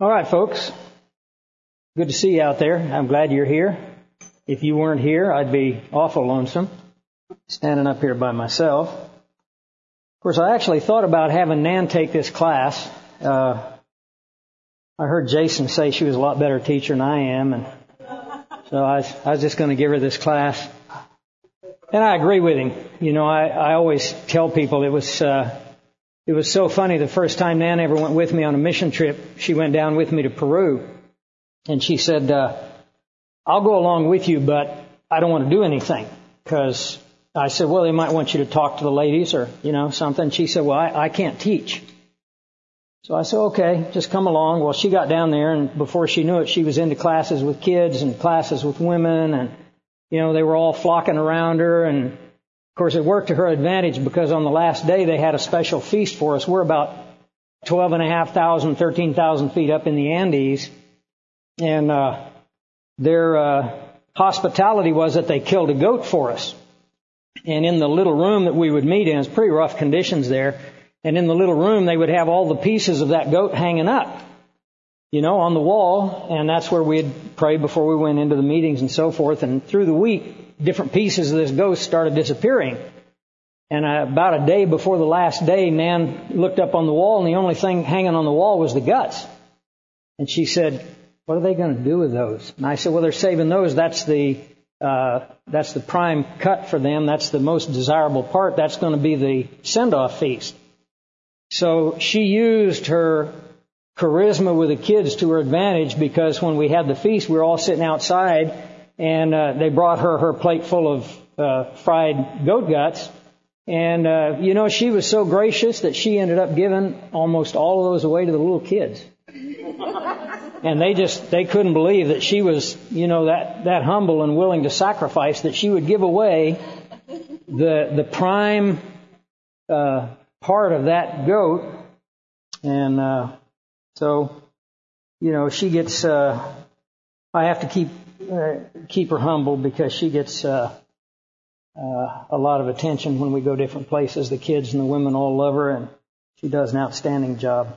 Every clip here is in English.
All right, folks. Good to see you out there. I'm glad you're here. If you weren't here, I'd be awful lonesome standing up here by myself. Of course, I actually thought about having Nan take this class. I heard Jason say she was a lot better teacher than I am, and so I was just going to give her this class. And I agree with him. You know, I always tell people it was so funny the first time Nan ever went with me on a mission trip. She went down with me to Peru, and she said, I'll go along with you, but I don't want to do anything. Because I said, well, they might want you to talk to the ladies or, something. She said, well, I can't teach. So I said, okay, just come along. Well, she got down there, and before she knew it, she was into classes with kids and classes with women, and, they were all flocking around her. And, of course, it worked to her advantage because on the last day they had a special feast for us. We're about 12,500, 13,000 feet up in the Andes, and their hospitality was that they killed a goat for us. And in the little room that we would meet in, it's pretty rough conditions there, and in the little room they would have all the pieces of that goat hanging up, on the wall, and that's where we'd pray before we went into the meetings and so forth. And through the week, different pieces of this goat started disappearing. And about a day before the last day, Nan looked up on the wall, and the only thing hanging on the wall was the guts. And she said, what are they going to do with those? And I said, well, they're saving those. That's the prime cut for them. That's the most desirable part. That's going to be the send-off feast. So she used her charisma with the kids to her advantage, because when we had the feast, we were all sitting outside, and they brought her plate full of fried goat guts. And, she was so gracious that she ended up giving almost all of those away to the little kids. And they couldn't believe that she was, that humble and willing to sacrifice, that she would give away the prime part of that goat. And so, she gets, I have to keep her humble, because she gets a lot of attention when we go different places. The kids and the women all love her, and she does an outstanding job.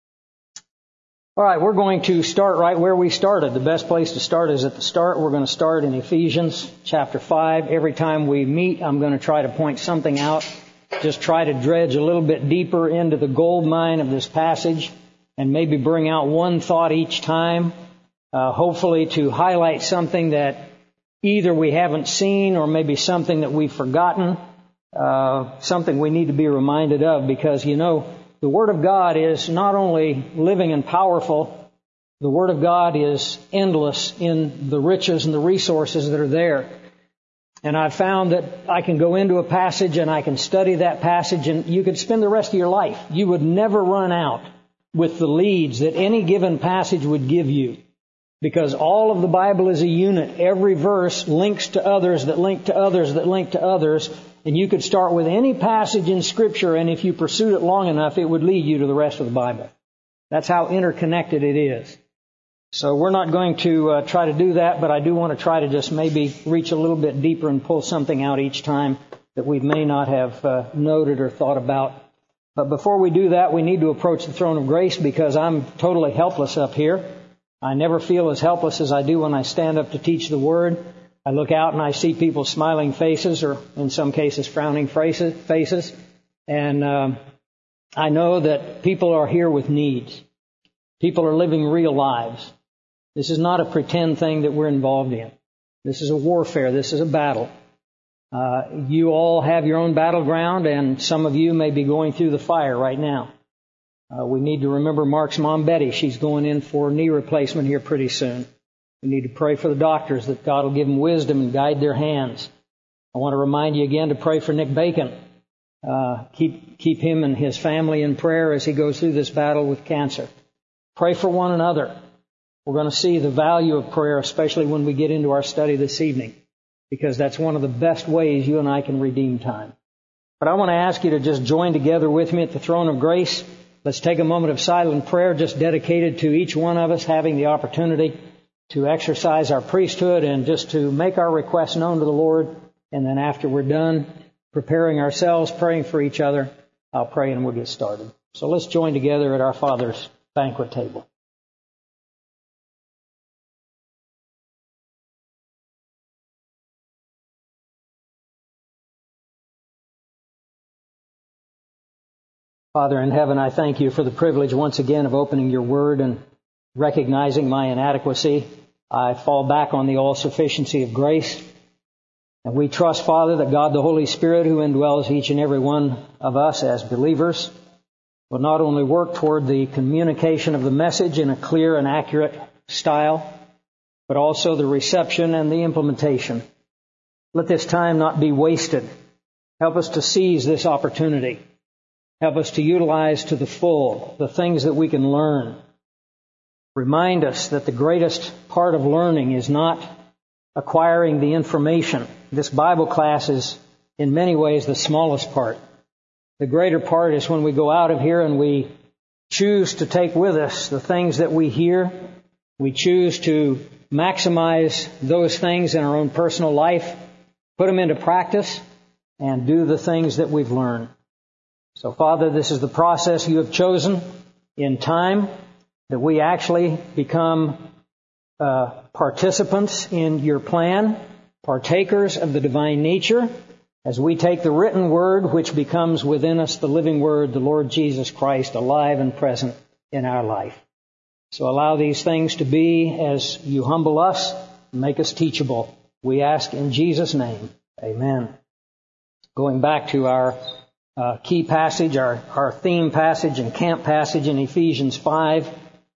All right, we're going to start right where we started. The best place to start is at the start. We're going to start in Ephesians chapter 5. Every time we meet, I'm going to try to point something out. Just try to dredge a little bit deeper into the gold mine of this passage, and maybe bring out one thought each time, hopefully to highlight something that either we haven't seen or maybe something that we've forgotten, something we need to be reminded of, because, the Word of God is not only living and powerful, the Word of God is endless in the riches and the resources that are there. And I've found that I can go into a passage and I can study that passage, and you could spend the rest of your life. You would never run out with the leads that any given passage would give you, because all of the Bible is a unit. Every verse links to others that link to others that link to others. And you could start with any passage in Scripture, and if you pursued it long enough, it would lead you to the rest of the Bible. That's how interconnected it is. So we're not going to try to do that, but I do want to try to just maybe reach a little bit deeper and pull something out each time that we may not have noted or thought about. But before we do that, we need to approach the throne of grace, because I'm totally helpless up here. I never feel as helpless as I do when I stand up to teach the Word. I look out and I see people's smiling faces, or in some cases frowning faces. And I know that people are here with needs. People are living real lives. This is not a pretend thing that we're involved in. This is a warfare. This is a battle. You all have your own battleground, and some of you may be going through the fire right now. We need to remember Mark's mom, Betty. She's going in for knee replacement here pretty soon. We need to pray for the doctors, that God will give them wisdom and guide their hands. I want to remind you again to pray for Nick Bacon. Keep him and his family in prayer as he goes through this battle with cancer. Pray for one another. We're going to see the value of prayer, especially when we get into our study this evening, because that's one of the best ways you and I can redeem time. But I want to ask you to just join together with me at the throne of grace. Let's take a moment of silent prayer, just dedicated to each one of us having the opportunity to exercise our priesthood and just to make our requests known to the Lord. And then after we're done preparing ourselves, praying for each other, I'll pray and we'll get started. So let's join together at our Father's banquet table. Father in heaven, I thank you for the privilege once again of opening your word and recognizing my inadequacy. I fall back on the all-sufficiency of grace. And we trust, Father, that God the Holy Spirit, who indwells each and every one of us as believers, will not only work toward the communication of the message in a clear and accurate style, but also the reception and the implementation. Let this time not be wasted. Help us to seize this opportunity. Help us to utilize to the full the things that we can learn. Remind us that the greatest part of learning is not acquiring the information. This Bible class is in many ways the smallest part. The greater part is when we go out of here and we choose to take with us the things that we hear. We choose to maximize those things in our own personal life, put them into practice, and do the things that we've learned. So, Father, this is the process you have chosen in time, that we actually become participants in your plan, partakers of the divine nature, as we take the written word, which becomes within us the living word, the Lord Jesus Christ, alive and present in our life. So allow these things to be as you humble us, and make us teachable. We ask in Jesus' name. Amen. Going back to our key passage, our theme passage and camp passage in Ephesians 5.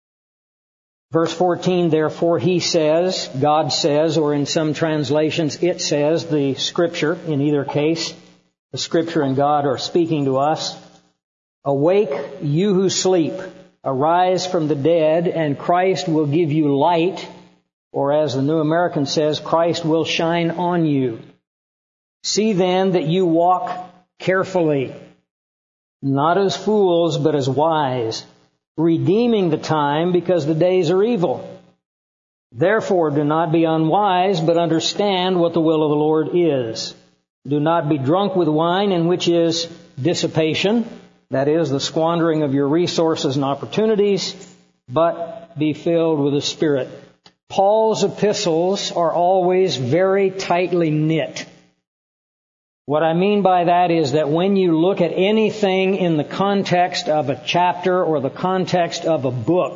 Verse 14, therefore he says, God says, or in some translations it says, the Scripture, in either case, the Scripture and God are speaking to us. Awake, you who sleep, arise from the dead, and Christ will give you light, or as the New American says, Christ will shine on you. See then that you walk carefully, not as fools, but as wise, redeeming the time because the days are evil. Therefore, do not be unwise, but understand what the will of the Lord is. Do not be drunk with wine, in which is dissipation, that is, the squandering of your resources and opportunities, but be filled with the Spirit. Paul's epistles are always very tightly knit. What I mean by that is that when you look at anything in the context of a chapter or the context of a book,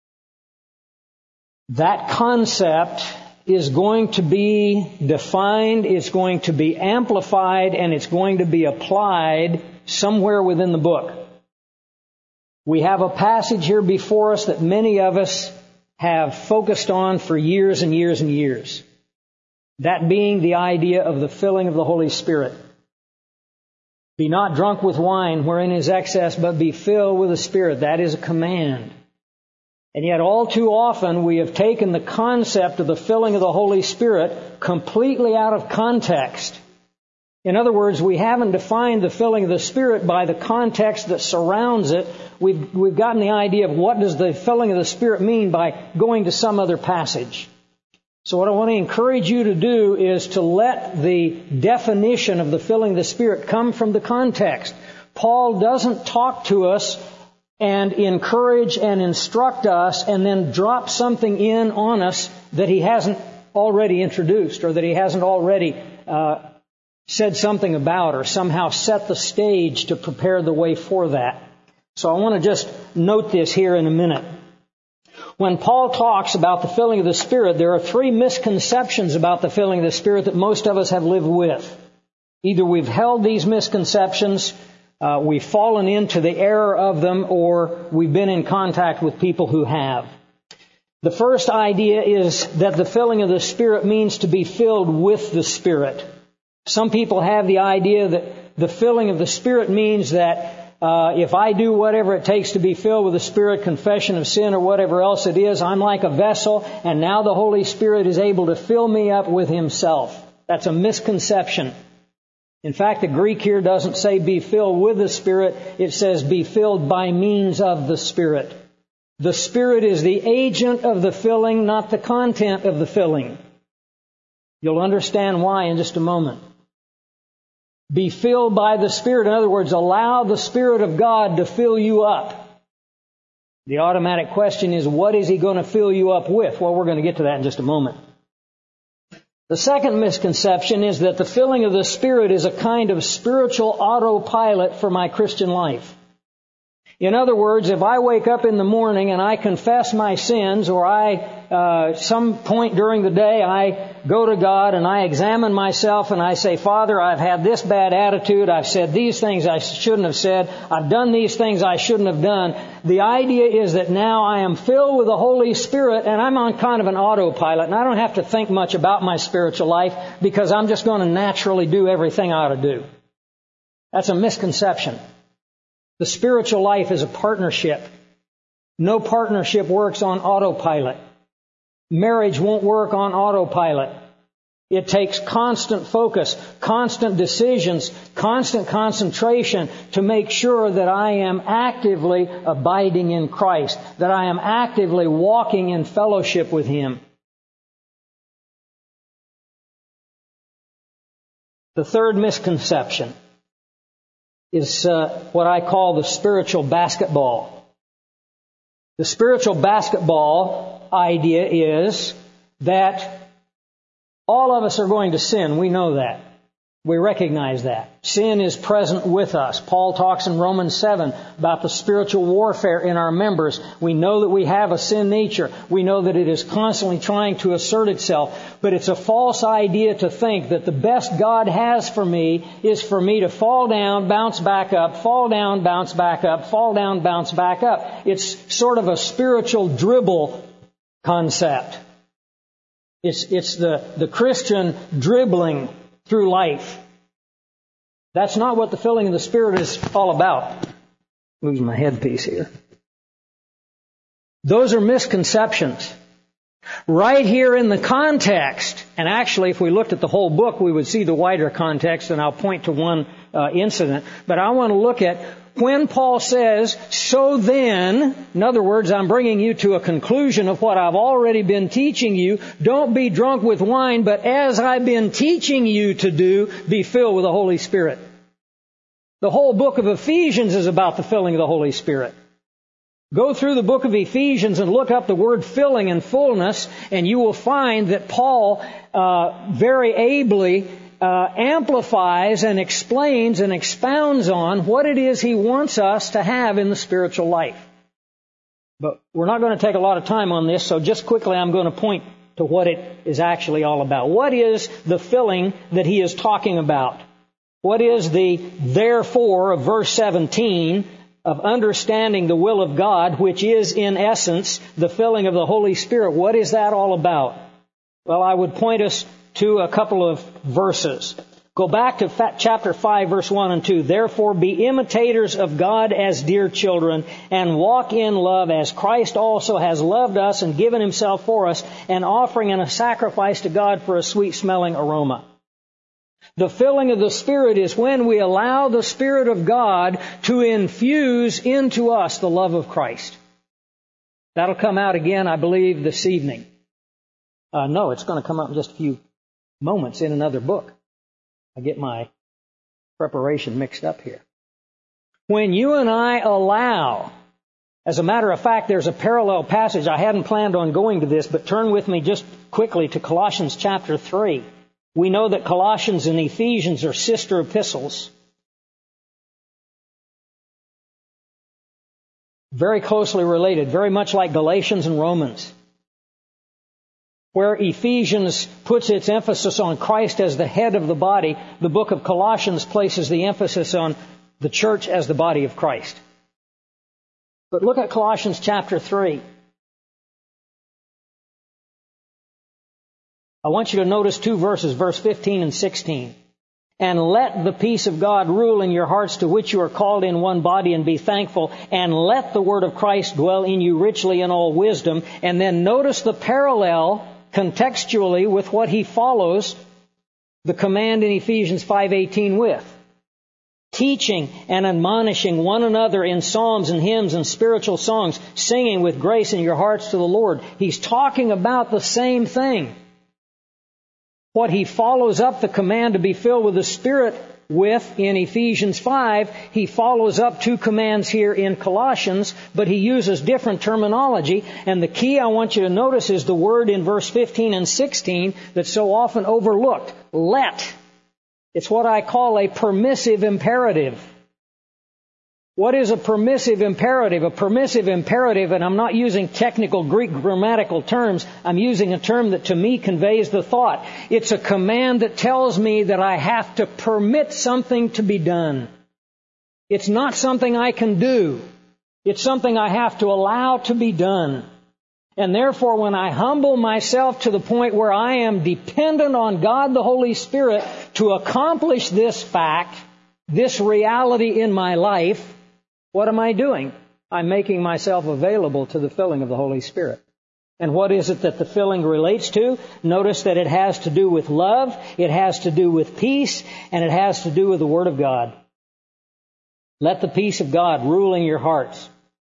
that concept is going to be defined, it's going to be amplified, and it's going to be applied somewhere within the book. We have a passage here before us that many of us have focused on for years and years and years. That being the idea of the filling of the Holy Spirit. Be not drunk with wine wherein is excess, but be filled with the Spirit. That is a command. And yet all too often we have taken the concept of the filling of the Holy Spirit completely out of context. In other words, we haven't defined the filling of the Spirit by the context that surrounds it. We've gotten the idea of what does the filling of the Spirit mean by going to some other passage. So what I want to encourage you to do is to let the definition of the filling of the Spirit come from the context. Paul doesn't talk to us and encourage and instruct us and then drop something in on us that he hasn't already introduced or that he hasn't already said something about or somehow set the stage to prepare the way for that. So I want to just note this here in a minute. When Paul talks about the filling of the Spirit, there are three misconceptions about the filling of the Spirit that most of us have lived with. Either we've held these misconceptions, we've fallen into the error of them, or we've been in contact with people who have. The first idea is that the filling of the Spirit means to be filled with the Spirit. Some people have the idea that the filling of the Spirit means that if I do whatever it takes to be filled with the Spirit, confession of sin or whatever else it is, I'm like a vessel, and now the Holy Spirit is able to fill me up with Himself. That's a misconception. In fact, the Greek here doesn't say be filled with the Spirit. It says be filled by means of the Spirit. The Spirit is the agent of the filling, not the content of the filling. You'll understand why in just a moment. Be filled by the Spirit. In other words, allow the Spirit of God to fill you up. The automatic question is, what is He going to fill you up with? Well, we're going to get to that in just a moment. The second misconception is that the filling of the Spirit is a kind of spiritual autopilot for my Christian life. In other words, if I wake up in the morning and I confess my sins, or some point during the day I go to God and I examine myself and I say, Father, I've had this bad attitude, I've said these things I shouldn't have said, I've done these things I shouldn't have done. The idea is that now I am filled with the Holy Spirit and I'm on kind of an autopilot, and I don't have to think much about my spiritual life because I'm just going to naturally do everything I ought to do. That's a misconception. The spiritual life is a partnership. No partnership works on autopilot. Marriage won't work on autopilot. It takes constant focus, constant decisions, constant concentration to make sure that I am actively abiding in Christ, that I am actively walking in fellowship with Him. The third misconception is what I call the spiritual basketball. The spiritual basketball idea is that all of us are going to sin. We know that. We recognize that. Sin is present with us. Paul talks in Romans 7 about the spiritual warfare in our members. We know that we have a sin nature. We know that it is constantly trying to assert itself. But it's a false idea to think that the best God has for me is for me to fall down, bounce back up, fall down, bounce back up, fall down, bounce back up. It's sort of a spiritual dribble concept. It's the Christian dribbling through life. That's not what the filling of the Spirit is all about. Losing my headpiece here. Those are misconceptions. Right here in the context, and actually if we looked at the whole book, we would see the wider context, and I'll point to one incident. But I want to look at when Paul says, so then, in other words, I'm bringing you to a conclusion of what I've already been teaching you. Don't be drunk with wine, but as I've been teaching you to do, be filled with the Holy Spirit. The whole book of Ephesians is about the filling of the Holy Spirit. Go through the book of Ephesians and look up the word filling and fullness, and you will find that Paul very ably amplifies and explains and expounds on what it is he wants us to have in the spiritual life. But we're not going to take a lot of time on this, so just quickly I'm going to point to what it is actually all about. What is the filling that he is talking about? What is the therefore of verse 17 of understanding the will of God, which is in essence the filling of the Holy Spirit? What is that all about? Well, I would point us to a couple of verses. Go back to chapter 5, verse 1 and 2. Therefore be imitators of God as dear children, and walk in love as Christ also has loved us and given Himself for us, an offering and a sacrifice to God for a sweet-smelling aroma. The filling of the Spirit is when we allow the Spirit of God to infuse into us the love of Christ. That'll come out again, I believe, this evening. No, it's going to come out in just a few moments in another book. I get my preparation mixed up here. When you and I allow, as a matter of fact, there's a parallel passage. I hadn't planned on going to this, but turn with me just quickly to Colossians chapter 3. We know that Colossians and Ephesians are sister epistles. Very closely related, very much like Galatians and Romans. Where Ephesians puts its emphasis on Christ as the head of the body, the book of Colossians places the emphasis on the church as the body of Christ. But look at Colossians chapter 3. I want you to notice two verses, verse 15 and 16. And let the peace of God rule in your hearts, to which you are called in one body, and be thankful. And let the word of Christ dwell in you richly in all wisdom. And then notice the parallel contextually with what he follows the command in Ephesians 5:18 with. Teaching and admonishing one another in psalms and hymns and spiritual songs, singing with grace in your hearts to the Lord. He's talking about the same thing. What he follows up the command to be filled with the Spirit with in Ephesians 5, he follows up two commands here in Colossians, but he uses different terminology. And the key I want you to notice is the word in verse 15 and 16 that's so often overlooked. Let. It's what I call a permissive imperative. What is a permissive imperative? A permissive imperative, and I'm not using technical Greek grammatical terms, I'm using a term that to me conveys the thought. It's a command that tells me that I have to permit something to be done. It's not something I can do. It's something I have to allow to be done. And therefore, when I humble myself to the point where I am dependent on God the Holy Spirit to accomplish this fact, this reality in my life, what am I doing? I'm making myself available to the filling of the Holy Spirit. And what is it that the filling relates to? Notice that it has to do with love, it has to do with peace, and it has to do with the Word of God. Let the peace of God rule in your hearts.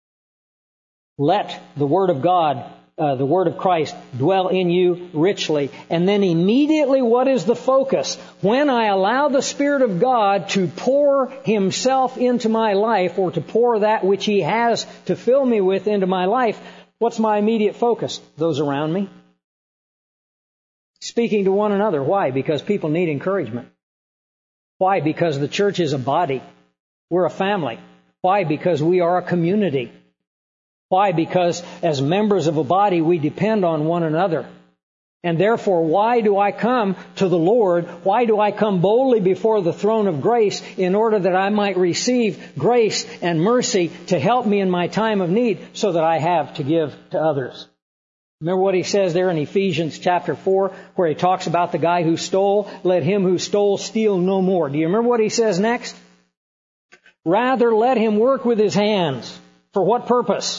Let the Word of God, the Word of Christ, dwell in you richly. And then immediately, what is the focus? When I allow the Spirit of God to pour Himself into my life, or to pour that which He has to fill me with into my life, what's my immediate focus? Those around me. Speaking to one another. Why? Because people need encouragement. Why? Because the church is a body. We're a family. Why? Because we are a community. Why? Because as members of a body, we depend on one another. And therefore, why do I come to the Lord? Why do I come boldly before the throne of grace in order that I might receive grace and mercy to help me in my time of need so that I have to give to others? Remember what he says there in Ephesians chapter 4 where he talks about the guy who stole? Let him who stole steal no more. Do you remember what he says next? Rather, let him work with his hands. For what purpose?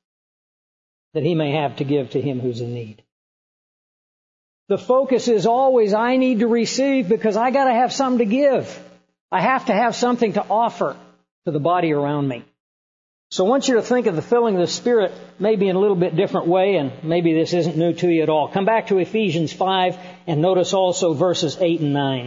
That he may have to give to him who's in need. The focus is always, I need to receive because I got to have something to give. I have to have something to offer to the body around me. So I want you to think of the filling of the Spirit maybe in a little bit different way, and maybe this isn't new to you at all. Come back to Ephesians 5 and notice also verses 8 and 9.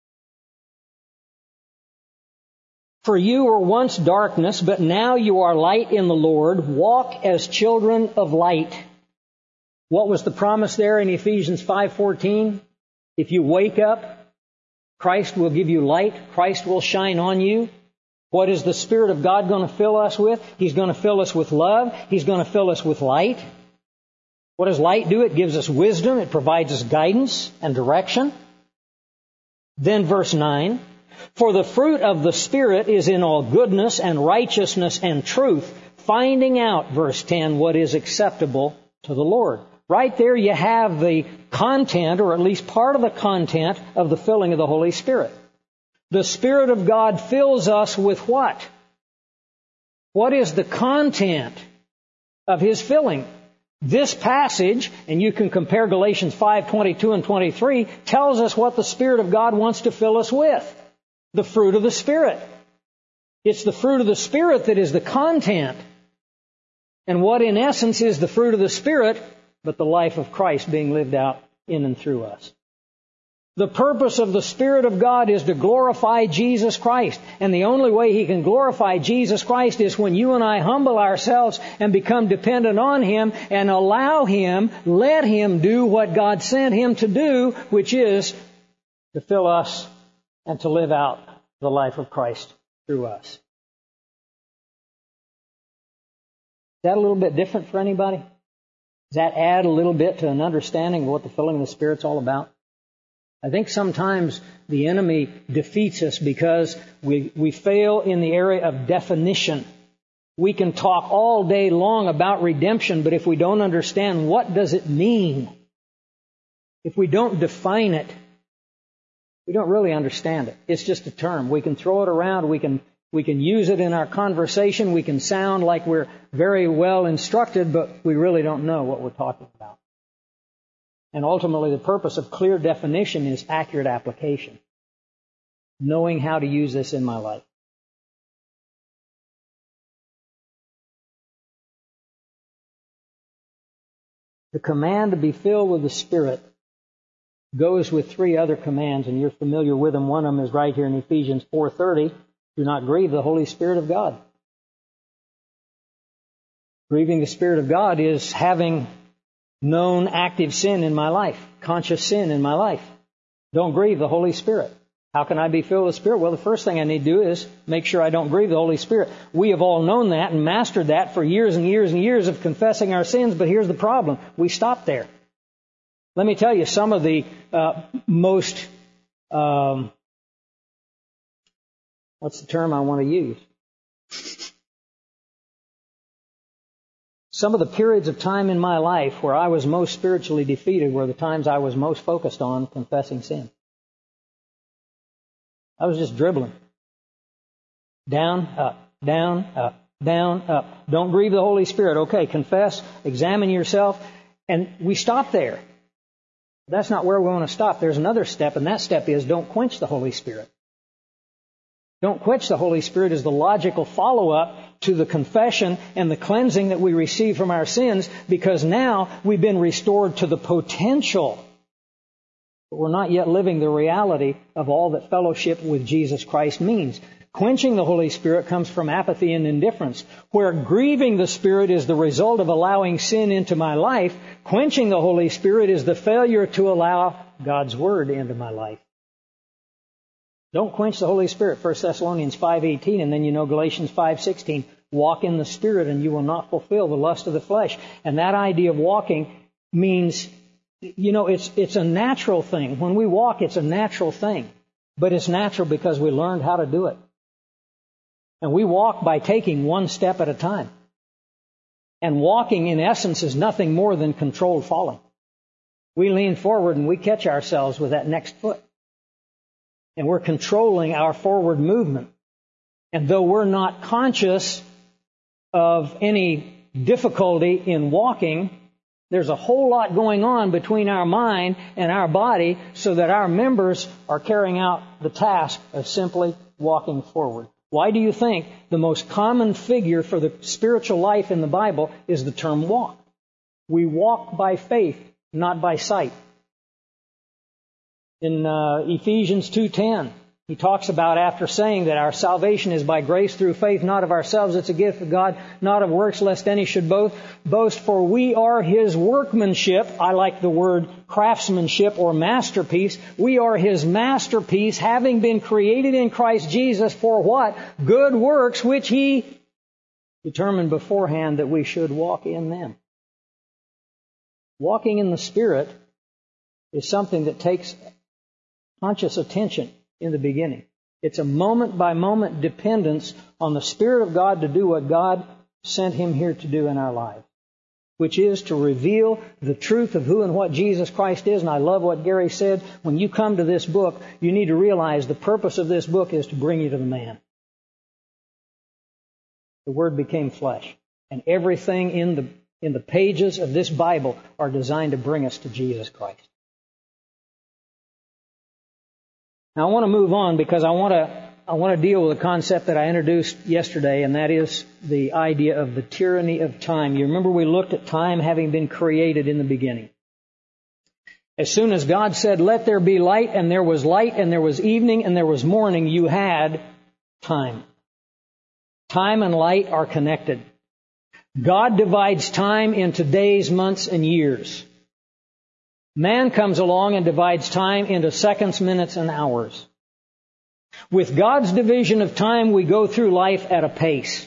For you were once darkness, but now you are light in the Lord. Walk as children of light. What was the promise there in Ephesians 5:14? If you wake up, Christ will give you light. Christ will shine on you. What is the Spirit of God going to fill us with? He's going to fill us with love. He's going to fill us with light. What does light do? It gives us wisdom. It provides us guidance and direction. Then verse 9. For the fruit of the Spirit is in all goodness and righteousness and truth, finding out, verse 10, what is acceptable to the Lord. Right there you have the content, or at least part of the content, of the filling of the Holy Spirit. The Spirit of God fills us with what? What is the content of His filling? This passage, and you can compare Galatians 5:22 and 23, tells us what the Spirit of God wants to fill us with. The fruit of the Spirit. It's the fruit of the Spirit that is the content. And what in essence is the fruit of the Spirit, but the life of Christ being lived out in and through us. The purpose of the Spirit of God is to glorify Jesus Christ. And the only way He can glorify Jesus Christ is when you and I humble ourselves and become dependent on Him and allow Him, let Him do what God sent Him to do, which is to fill us and to live out the life of Christ through us. Is that a little bit different for anybody? Does that add a little bit to an understanding of what the filling of the Spirit's all about? I think sometimes the enemy defeats us because we fail in the area of definition. We can talk all day long about redemption, but if we don't understand what does it mean, if we don't define it, we don't really understand it. It's just a term. We can throw it around. We can use it in our conversation. We can sound like we're very well instructed, but we really don't know what we're talking about. And ultimately, the purpose of clear definition is accurate application. Knowing how to use this in my life. The command to be filled with the Spirit goes with three other commands, and you're familiar with them. One of them is right here in Ephesians 4:30. Do not grieve the Holy Spirit of God. Grieving the Spirit of God is having known active sin in my life, conscious sin in my life. Don't grieve the Holy Spirit. How can I be filled with the Spirit? Well, the first thing I need to do is make sure I don't grieve the Holy Spirit. We have all known that and mastered that for years and years and years of confessing our sins, but here's the problem. We stop there. Let me tell you some of the most, what's the term I want to use? Some of the periods of time in my life where I was most spiritually defeated were the times I was most focused on confessing sin. I was just dribbling. Down, up, down, up, down, up. Don't grieve the Holy Spirit. Okay, confess, examine yourself, and we stop there. That's not where we want to stop. There's another step, and that step is don't quench the Holy Spirit. Don't quench the Holy Spirit is the logical follow-up to the confession and the cleansing that we receive from our sins, because now we've been restored to the potential. But we're not yet living the reality of all that fellowship with Jesus Christ means. Quenching the Holy Spirit comes from apathy and indifference. Where grieving the Spirit is the result of allowing sin into my life, quenching the Holy Spirit is the failure to allow God's Word into my life. Don't quench the Holy Spirit, 1 Thessalonians 5:18, and then you know Galatians 5:16. Walk in the Spirit and you will not fulfill the lust of the flesh. And that idea of walking means, you know, it's a natural thing. When we walk, it's a natural thing. But it's natural because we learned how to do it. And we walk by taking one step at a time. And walking, in essence, is nothing more than controlled falling. We lean forward and we catch ourselves with that next foot. And we're controlling our forward movement. And though we're not conscious of any difficulty in walking, there's a whole lot going on between our mind and our body so that our members are carrying out the task of simply walking forward. Why do you think the most common figure for the spiritual life in the Bible is the term walk? We walk by faith, not by sight. In Ephesians 2:10, he talks about, after saying that our salvation is by grace through faith, not of ourselves, it's a gift of God, not of works, lest any should boast, for we are His workmanship. I like the word craftsmanship or masterpiece. We are His masterpiece, having been created in Christ Jesus for what? Good works, which He determined beforehand that we should walk in them. Walking in the Spirit is something that takes conscious attention in the beginning. It's a moment-by-moment dependence on the Spirit of God to do what God sent Him here to do in our lives, which is to reveal the truth of who and what Jesus Christ is. And I love what Gary said. When you come to this book, you need to realize the purpose of this book is to bring you to the man. The Word became flesh. And everything in the pages of this Bible are designed to bring us to Jesus Christ. Now I want to move on because I want to deal with a concept that I introduced yesterday, and that is the idea of the tyranny of time. You remember we looked at time having been created in the beginning. As soon as God said, "Let there be light," and there was light, and there was evening, and there was morning, you had time. Time and light are connected. God divides time into days, months, and years. Man comes along and divides time into seconds, minutes, and hours. With God's division of time, we go through life at a pace.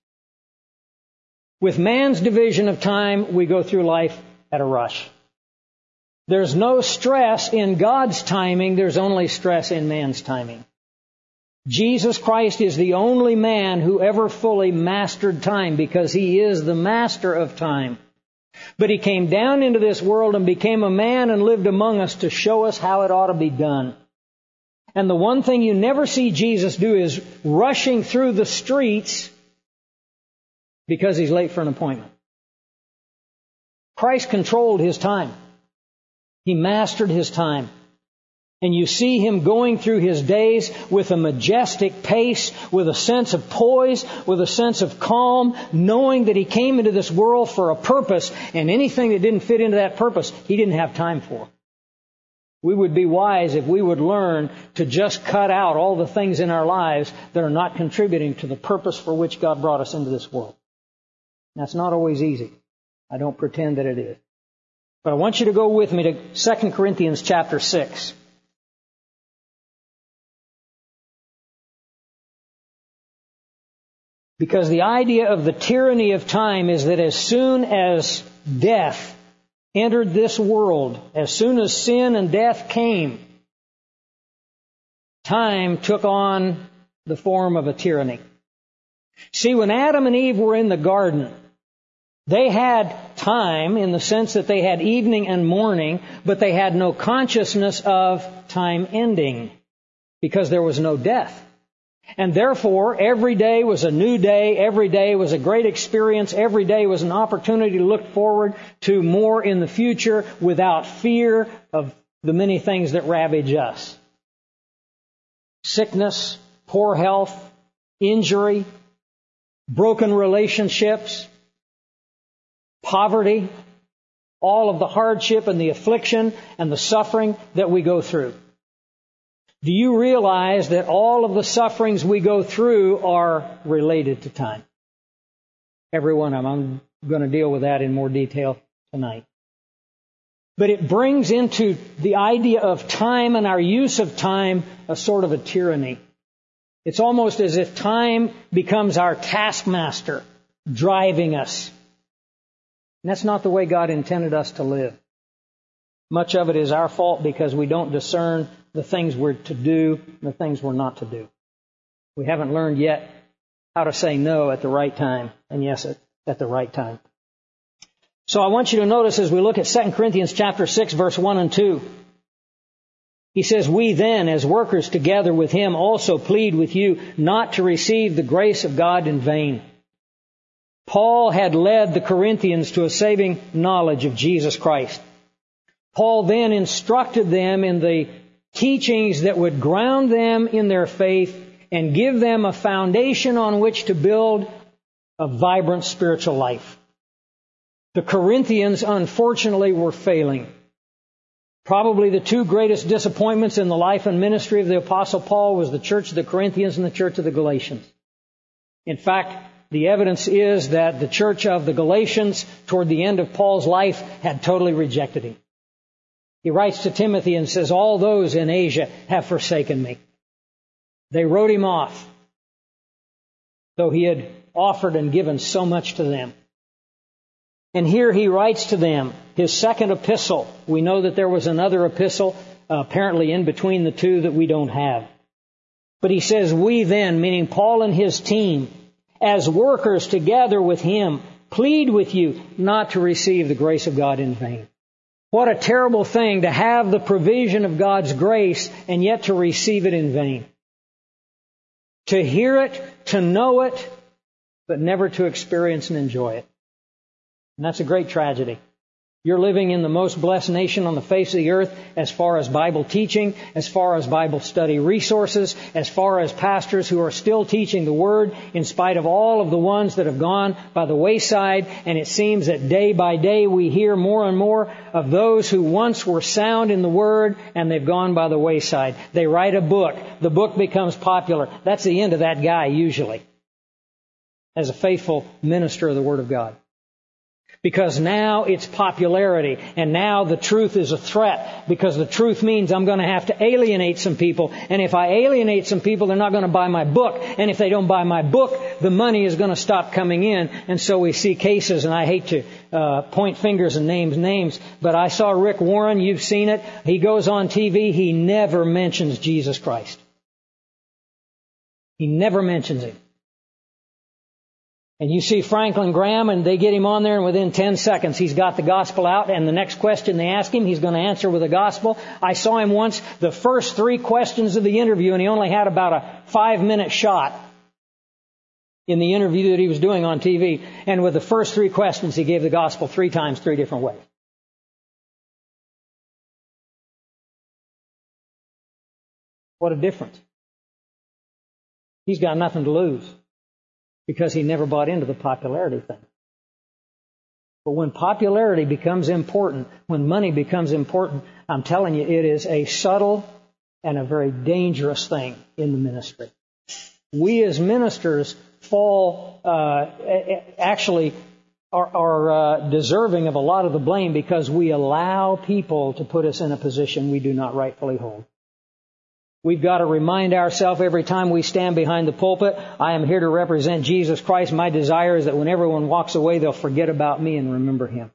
With man's division of time, we go through life at a rush. There's no stress in God's timing, there's only stress in man's timing. Jesus Christ is the only man who ever fully mastered time because He is the master of time. But He came down into this world and became a man and lived among us to show us how it ought to be done. And the one thing you never see Jesus do is rushing through the streets because He's late for an appointment. Christ controlled His time. He mastered His time. And you see Him going through His days with a majestic pace, with a sense of poise, with a sense of calm, knowing that He came into this world for a purpose, and anything that didn't fit into that purpose, He didn't have time for. We would be wise if we would learn to just cut out all the things in our lives that are not contributing to the purpose for which God brought us into this world. That's not always easy. I don't pretend that it is. But I want you to go with me to 2 Corinthians chapter 6. Because the idea of the tyranny of time is that as soon as death entered this world, as soon as sin and death came, time took on the form of a tyranny. See, when Adam and Eve were in the garden, they had time in the sense that they had evening and morning, but they had no consciousness of time ending because there was no death. And therefore, every day was a new day. Every day was a great experience. Every day was an opportunity to look forward to more in the future without fear of the many things that ravage us. Sickness, poor health, injury, broken relationships, poverty, all of the hardship and the affliction and the suffering that we go through. Do you realize that all of the sufferings we go through are related to time? Every one of them. I'm going to deal with that in more detail tonight. But it brings into the idea of time and our use of time a sort of a tyranny. It's almost as if time becomes our taskmaster, driving us. And that's not the way God intended us to live. Much of it is our fault because we don't discern the things we're to do and the things we're not to do. We haven't learned yet how to say no at the right time and yes at the right time. So I want you to notice as we look at 2 Corinthians chapter 6, verse 1 and 2. He says, "We then, as workers together with him, also plead with you not to receive the grace of God in vain." Paul had led the Corinthians to a saving knowledge of Jesus Christ. Paul then instructed them in the teachings that would ground them in their faith and give them a foundation on which to build a vibrant spiritual life. The Corinthians, unfortunately, were failing. Probably the two greatest disappointments in the life and ministry of the Apostle Paul was the church of the Corinthians and the church of the Galatians. In fact, the evidence is that the church of the Galatians, toward the end of Paul's life, had totally rejected him. He writes to Timothy and says, "All those in Asia have forsaken me." They wrote him off, though he had offered and given so much to them. And here he writes to them his second epistle. We know that there was another epistle apparently in between the two that we don't have. But he says, "We then," meaning Paul and his team, "as workers together with him, plead with you not to receive the grace of God in vain." What a terrible thing to have the provision of God's grace and yet to receive it in vain. To hear it, to know it, but never to experience and enjoy it. And that's a great tragedy. You're living in the most blessed nation on the face of the earth as far as Bible teaching, as far as Bible study resources, as far as pastors who are still teaching the Word in spite of all of the ones that have gone by the wayside. And it seems that day by day we hear more and more of those who once were sound in the Word and they've gone by the wayside. They write a book. The book becomes popular. That's the end of that guy usually as a faithful minister of the Word of God. Because now it's popularity, and now the truth is a threat, because the truth means I'm going to have to alienate some people, and if I alienate some people, they're not going to buy my book, and if they don't buy my book, the money is going to stop coming in, and so we see cases, and I hate to point fingers and names, but I saw Rick Warren, you've seen it, he goes on TV, he never mentions Jesus Christ. He never mentions Him. And you see Franklin Graham, and they get him on there, and within 10 seconds, he's got the gospel out, and the next question they ask him, he's going to answer with the gospel. I saw him once, the first 3 questions of the interview, and he only had about a 5-minute shot in the interview that he was doing on TV. And with the first 3 questions, he gave the gospel 3 times, 3 different ways. What a difference. He's got nothing to lose, because he never bought into the popularity thing. But when popularity becomes important, when money becomes important, I'm telling you, it is a subtle and a very dangerous thing in the ministry. We as ministers fall, actually are deserving of a lot of the blame because we allow people to put us in a position we do not rightfully hold. We've got to remind ourselves every time we stand behind the pulpit, I am here to represent Jesus Christ. My desire is that when everyone walks away, they'll forget about me and remember Him.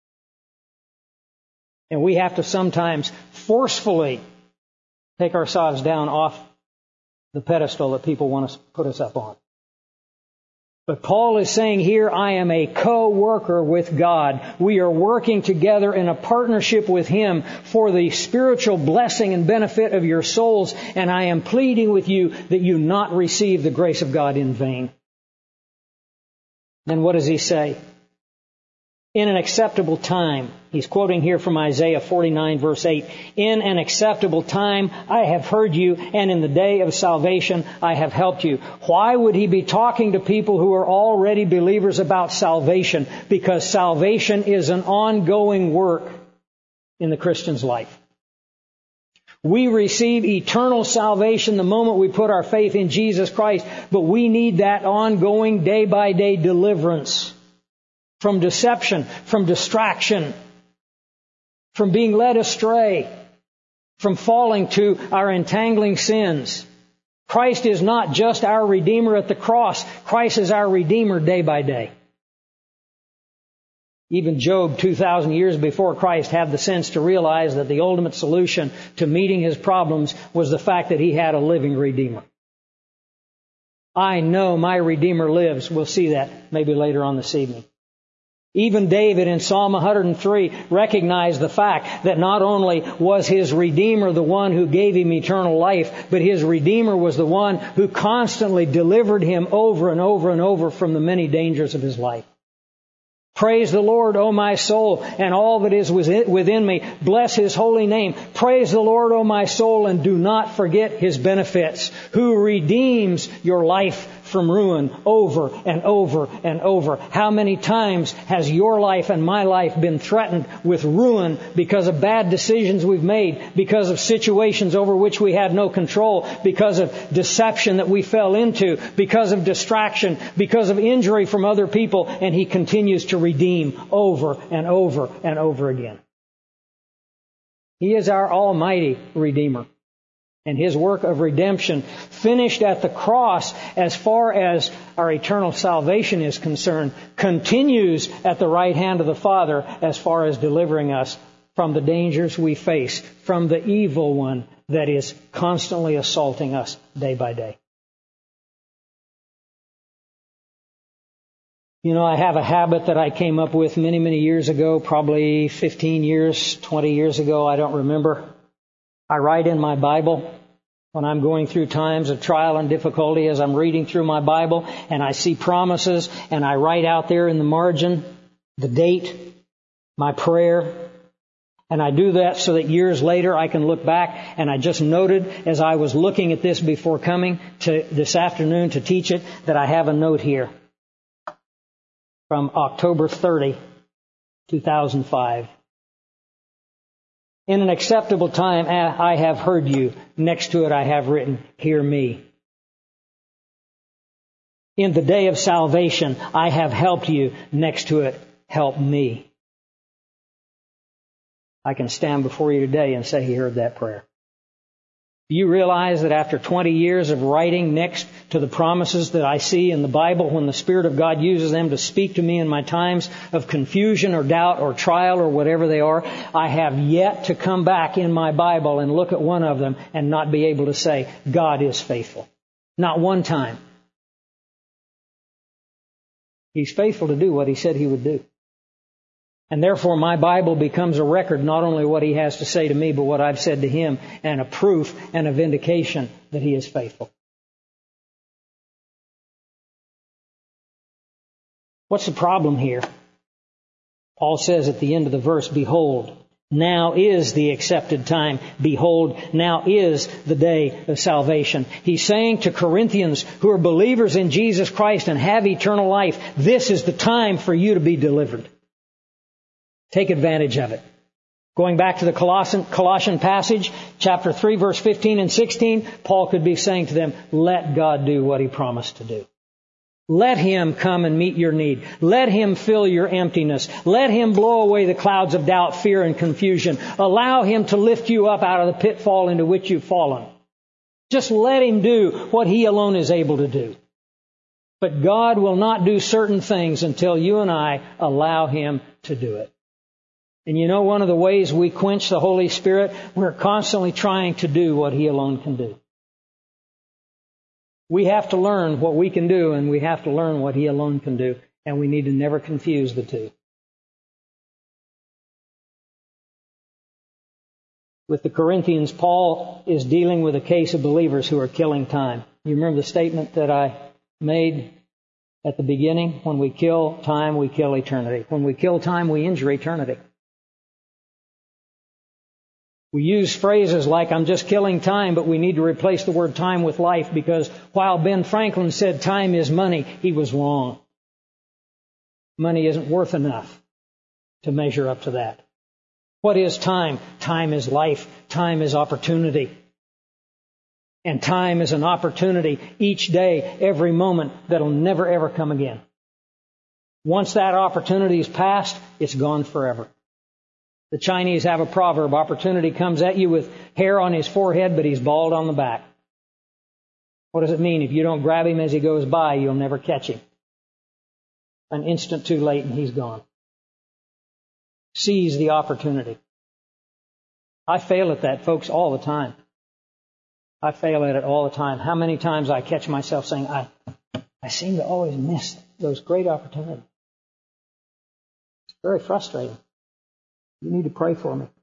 And we have to sometimes forcefully take ourselves down off the pedestal that people want to put us up on. But Paul is saying here, I am a co-worker with God. We are working together in a partnership with Him for the spiritual blessing and benefit of your souls. And I am pleading with you that you not receive the grace of God in vain. Then what does he say? In an acceptable time. He's quoting here from Isaiah 49 verse 8. In an acceptable time I have heard you, and in the day of salvation I have helped you. Why would he be talking to people who are already believers about salvation? Because salvation is an ongoing work in the Christian's life. We receive eternal salvation the moment we put our faith in Jesus Christ, but we need that ongoing day-by-day deliverance from deception, from distraction, from being led astray, from falling to our entangling sins. Christ is not just our Redeemer at the cross. Christ is our Redeemer day by day. Even Job, 2,000 years before Christ, had the sense to realize that the ultimate solution to meeting his problems was the fact that he had a living Redeemer. I know my Redeemer lives. We'll see that maybe later on this evening. Even David in Psalm 103 recognized the fact that not only was his Redeemer the one who gave him eternal life, but his Redeemer was the one who constantly delivered him over and over and over from the many dangers of his life. Praise the Lord, O my soul, and all that is within me. Bless His holy name. Praise the Lord, O my soul, and do not forget His benefits, who redeems your life from ruin over and over and over. How many times has your life and my life been threatened with ruin because of bad decisions we've made, because of situations over which we had no control, because of deception that we fell into, because of distraction, because of injury from other people, and He continues to redeem over and over and over again. He is our almighty Redeemer. And His work of redemption, finished at the cross as far as our eternal salvation is concerned, continues at the right hand of the Father as far as delivering us from the dangers we face, from the evil one that is constantly assaulting us day by day. You know, I have a habit that I came up with many, many years ago, probably 15 years, 20 years ago, I don't remember. I write in my Bible when I'm going through times of trial and difficulty, as I'm reading through my Bible and I see promises, and I write out there in the margin the date, my prayer, and I do that so that years later I can look back. And I just noted as I was looking at this before coming to this afternoon to teach it, that I have a note here from October 30, 2005. In an acceptable time, I have heard you. Next to it, I have written, hear me. In the day of salvation, I have helped you. Next to it, help me. I can stand before you today and say He heard that prayer. Do you realize that after 20 years of writing next to the promises that I see in the Bible, when the Spirit of God uses them to speak to me in my times of confusion or doubt or trial or whatever they are, I have yet to come back in my Bible and look at one of them and not be able to say, God is faithful. Not one time. He's faithful to do what He said He would do. And therefore my Bible becomes a record, not only what He has to say to me, but what I've said to Him, and a proof and a vindication that He is faithful. What's the problem here? Paul says at the end of the verse, behold, now is the accepted time. Behold, now is the day of salvation. He's saying to Corinthians who are believers in Jesus Christ and have eternal life, this is the time for you to be delivered. Take advantage of it. Going back to the Colossian passage, chapter 3, verse 15 and 16, Paul could be saying to them, let God do what He promised to do. Let Him come and meet your need. Let Him fill your emptiness. Let Him blow away the clouds of doubt, fear, and confusion. Allow Him to lift you up out of the pitfall into which you've fallen. Just let Him do what He alone is able to do. But God will not do certain things until you and I allow Him to do it. And you know one of the ways we quench the Holy Spirit? We're constantly trying to do what He alone can do. We have to learn what we can do, and we have to learn what He alone can do. And we need to never confuse the two. With the Corinthians, Paul is dealing with a case of believers who are killing time. You remember the statement that I made at the beginning? When we kill time, we kill eternity. When we kill time, we injure eternity. We use phrases like, I'm just killing time, but we need to replace the word time with life, because while Ben Franklin said time is money, he was wrong. Money isn't worth enough to measure up to that. What is time? Time is life. Time is opportunity. And time is an opportunity each day, every moment, that'll never ever come again. Once that opportunity is passed, it's gone forever. The Chinese have a proverb, opportunity comes at you with hair on his forehead, but he's bald on the back. What does it mean? If you don't grab him as he goes by, you'll never catch him. An instant too late and he's gone. Seize the opportunity. I fail at that, folks, all the time. I fail at it all the time. How many times I catch myself saying, I seem to always miss those great opportunities. It's very frustrating. You need to pray for me.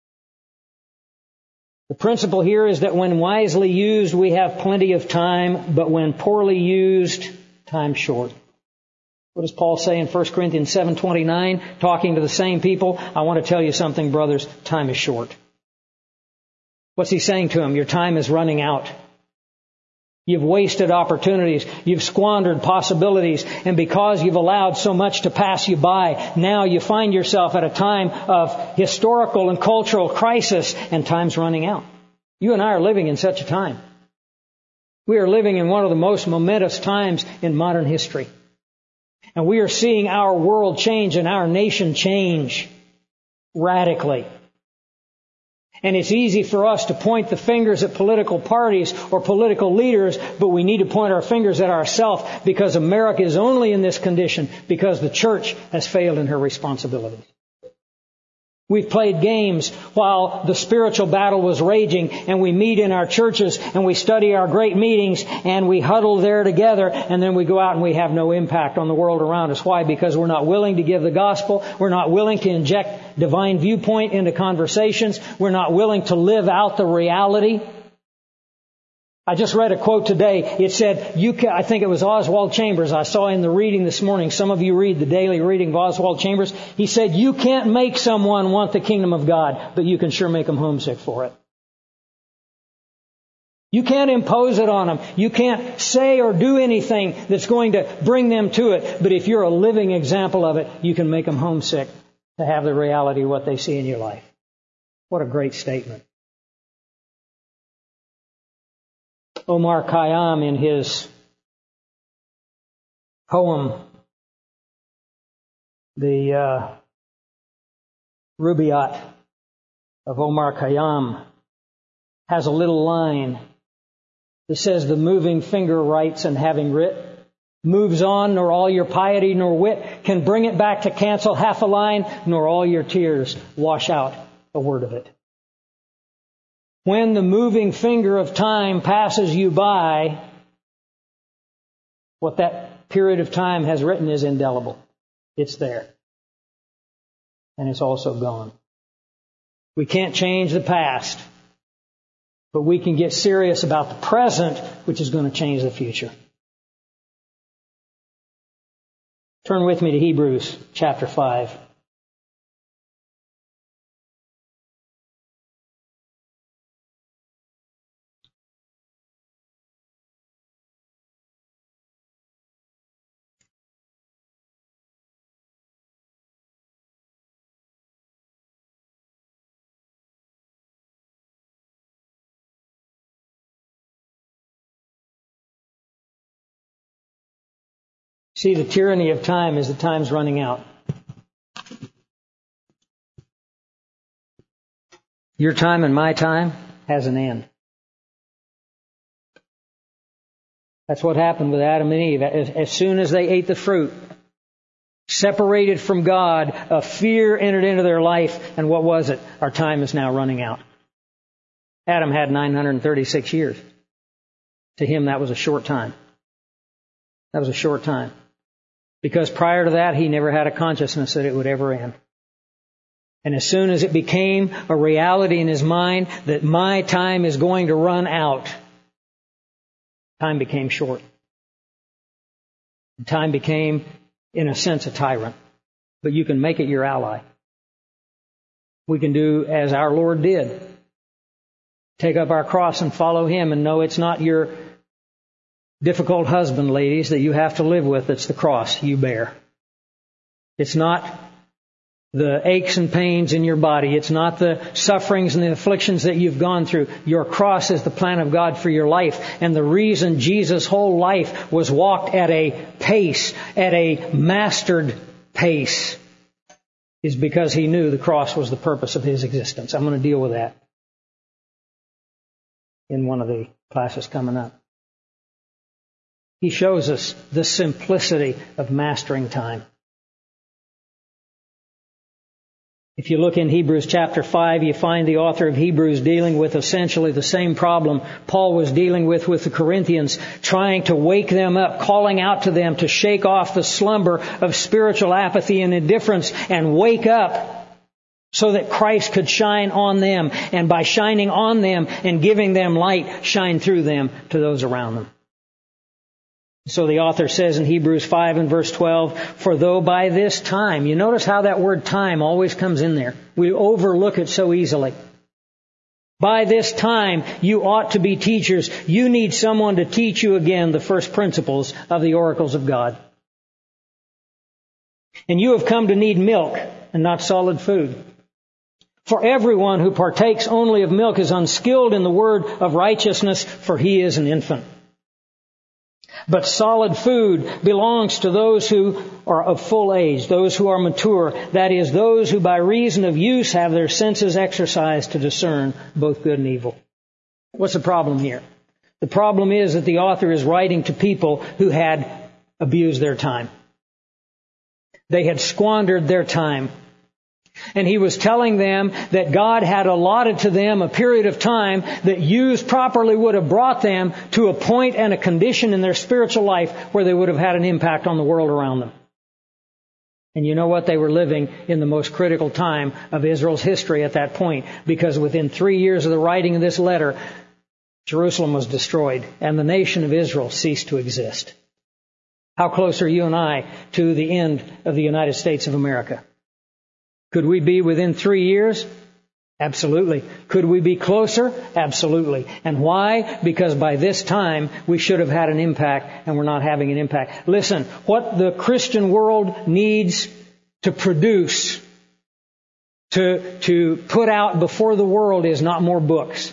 The principle here is that when wisely used, we have plenty of time, but when poorly used, time's short. What does Paul say in 1 Corinthians 7:29? Talking to the same people, I want to tell you something, brothers, time is short. What's he saying to them? Your time is running out. You've wasted opportunities. You've squandered possibilities. And because you've allowed so much to pass you by, now you find yourself at a time of historical and cultural crisis, and time's running out. You and I are living in such a time. We are living in one of the most momentous times in modern history. And we are seeing our world change and our nation change radically. And it's easy for us to point the fingers at political parties or political leaders, but we need to point our fingers at ourselves, because America is only in this condition because the church has failed in her responsibilities. We've played games while the spiritual battle was raging, and we meet in our churches and we study our great meetings and we huddle there together, and then we go out and we have no impact on the world around us. Why? Because we're not willing to give the gospel. We're not willing to inject divine viewpoint into conversations. We're not willing to live out the reality. I just read a quote today. It said, I think it was Oswald Chambers. I saw in the reading this morning. Some of you read the daily reading of Oswald Chambers. He said, you can't make someone want the kingdom of God, but you can sure make them homesick for it. You can't impose it on them. You can't say or do anything that's going to bring them to it. But if you're a living example of it, you can make them homesick to have the reality of what they see in your life. What a great statement. Omar Khayyam, in his poem, the Rubaiyat of Omar Khayyam, has a little line that says, the moving finger writes, and having writ, moves on, nor all your piety nor wit can bring it back to cancel half a line, nor all your tears wash out a word of it. When the moving finger of time passes you by, what that period of time has written is indelible. It's there. And it's also gone. We can't change the past, but we can get serious about the present, which is going to change the future. Turn with me to Hebrews chapter 5. See, the tyranny of time is the time's running out. Your time and my time has an end. That's what happened with Adam and Eve. As soon as they ate the fruit, separated from God, a fear entered into their life. And what was it? Our time is now running out. Adam had 936 years. To him, that was a short time. That was a short time. Because prior to that, he never had a consciousness that it would ever end. And as soon as it became a reality in his mind that my time is going to run out, time became short. And time became, in a sense, a tyrant. But you can make it your ally. We can do as our Lord did. Take up our cross and follow Him, and know it's not your difficult husband, ladies, that you have to live with. It's the cross you bear. It's not the aches and pains in your body. It's not the sufferings and the afflictions that you've gone through. Your cross is the plan of God for your life. And the reason Jesus' whole life was walked at a pace, at a mastered pace, is because He knew the cross was the purpose of His existence. I'm going to deal with that in one of the classes coming up. He shows us the simplicity of mastering time. If you look in Hebrews chapter 5, you find the author of Hebrews dealing with essentially the same problem Paul was dealing with the Corinthians, trying to wake them up, calling out to them to shake off the slumber of spiritual apathy and indifference and wake up so that Christ could shine on them, and by shining on them and giving them light, shine through them to those around them. So the author says in Hebrews 5 and verse 12, for though by this time, you notice how that word time always comes in there. We overlook it so easily. By this time, you ought to be teachers. You need someone to teach you again the first principles of the oracles of God. And you have come to need milk and not solid food. For everyone who partakes only of milk is unskilled in the word of righteousness, for he is an infant. But solid food belongs to those who are of full age, those who are mature, that is, those who by reason of use have their senses exercised to discern both good and evil. What's the problem here? The problem is that the author is writing to people who had abused their time. They had squandered their time. And he was telling them that God had allotted to them a period of time that used properly would have brought them to a point and a condition in their spiritual life where they would have had an impact on the world around them. And you know what? They were living in the most critical time of Israel's history at that point, because within 3 years of the writing of this letter, Jerusalem was destroyed and the nation of Israel ceased to exist. How close are you and I to the end of the United States of America? Could we be within 3 years? Absolutely. Could we be closer? Absolutely. And why? Because by this time we should have had an impact, and we're not having an impact. Listen, what the Christian world needs to produce, to put out before the world, is not more books.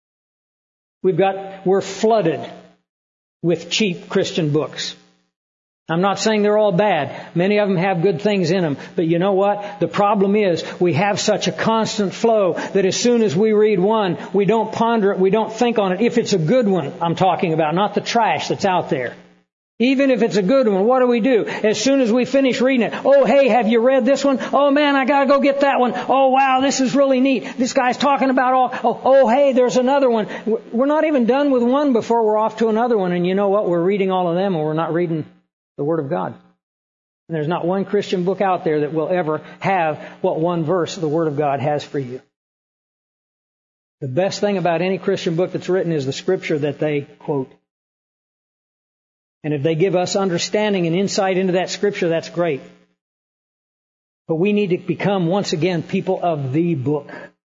We're flooded with cheap Christian books. I'm not saying they're all bad. Many of them have good things in them. But you know what? The problem is we have such a constant flow that as soon as we read one, we don't ponder it, we don't think on it. If it's a good one, I'm talking about, not the trash that's out there. Even if it's a good one, what do? As soon as we finish reading it, oh, hey, have you read this one? Oh, man, I got to go get that one. Oh, wow, this is really neat. This guy's talking about oh, hey, there's another one. We're not even done with one before we're off to another one. And you know what? We're reading all of them, and we're not reading the Word of God. And there's not one Christian book out there that will ever have what one verse the Word of God has for you. The best thing about any Christian book that's written is the Scripture that they quote. And if they give us understanding and insight into that Scripture, that's great. But we need to become, once again, people of the book.